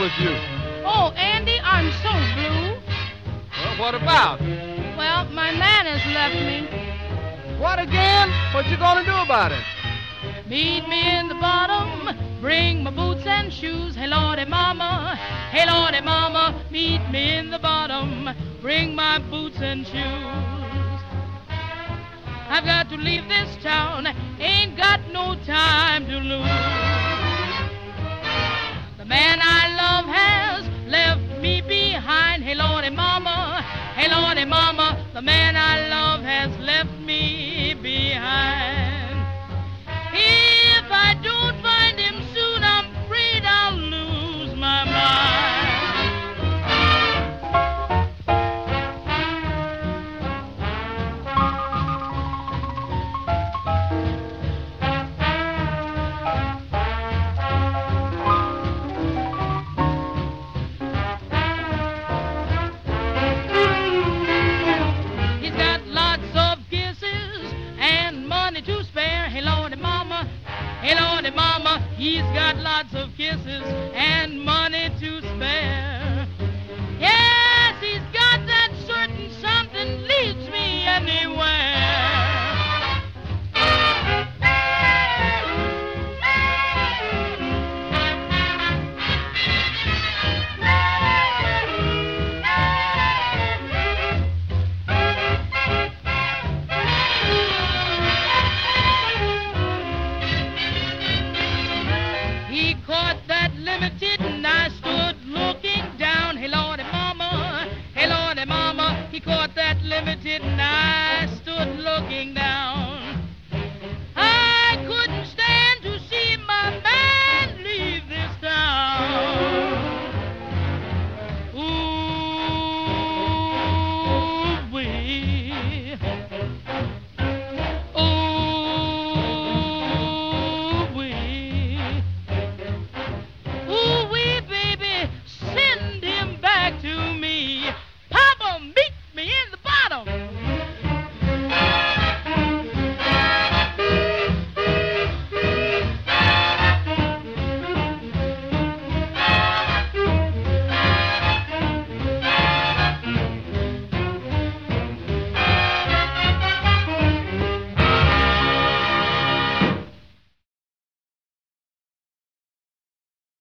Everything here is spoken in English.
troubles you? Oh, Andy, I'm so blue. Well, what about? Well, my man has left me. What again? What you gonna do about it? Meet me in the bottom, bring my boots and shoes. Hey, Lordy, mama, meet me in the bottom, bring my boots and shoes. I've got to leave this town, ain't got no time to lose. The man I love has left me behind. Hey, Lordy, mama, the man I love